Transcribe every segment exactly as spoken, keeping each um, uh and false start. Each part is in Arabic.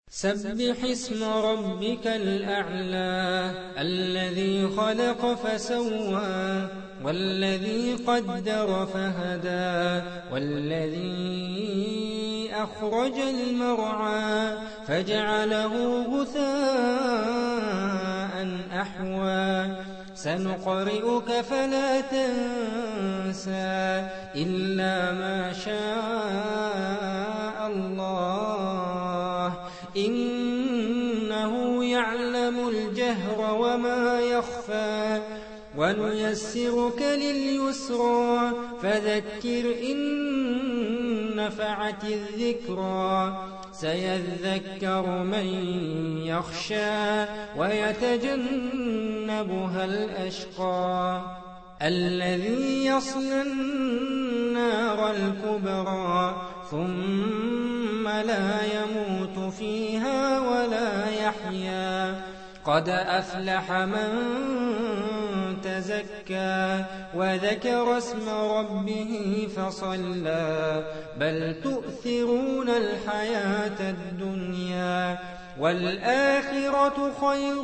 سبح اسم ربك الأعلى الذي خلق فسوى والذي قدر فهدى والذي أخرج المرعى فجعله غثاء أحوى سنقرئك فلا تنسى إلا ما شاء الله إنه يعلم الجهر وما يخفى ونيسرك لليسرى فذكر إن نفعت الذكرى سيذكر من يخشى ويتجنبها الأشقى الذي يصلى النار الكبرى ثم لا يموت فيها ولا يحيا قد أفلح من تزكى وذكر اسم ربه فصلى بل تؤثرون الحياة الدنيا والآخرة خير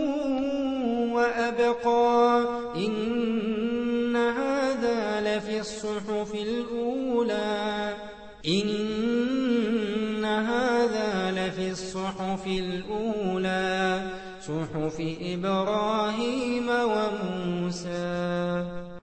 وأبقى إن هذا لفي الصحف الأولى إن هذا لفي الصحف الأولى صحف إبراهيم وموسى.